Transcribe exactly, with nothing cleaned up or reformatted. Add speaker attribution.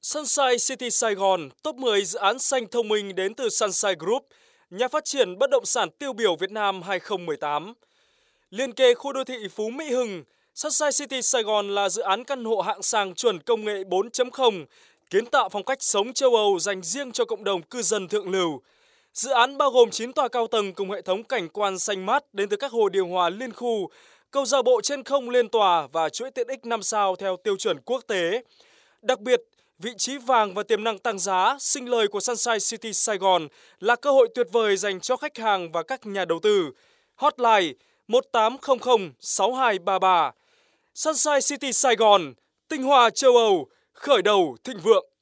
Speaker 1: Sunshine City Sài Gòn, top mười dự án xanh thông minh đến từ Sunshine Group, nhà phát triển bất động sản tiêu biểu Việt Nam hai không một tám. Liên kề khu đô thị Phú Mỹ Hưng, Sunshine City Sài Gòn là dự án căn hộ hạng sang chuẩn công nghệ bốn chấm không, kiến tạo phong cách sống châu Âu dành riêng cho cộng đồng cư dân thượng lưu. Dự án bao gồm chín tòa cao tầng cùng hệ thống cảnh quan xanh mát đến từ các hồ điều hòa liên khu, cầu giao bộ trên không liên tòa và chuỗi tiện ích năm sao theo tiêu chuẩn quốc tế. Đặc biệt, vị trí vàng và tiềm năng tăng giá, sinh lời của Sunshine City Sài Gòn là cơ hội tuyệt vời dành cho khách hàng và các nhà đầu tư. Hotline một tám không không sáu hai ba ba. Sunshine City Sài Gòn, tinh hoa châu Âu, khởi đầu thịnh vượng.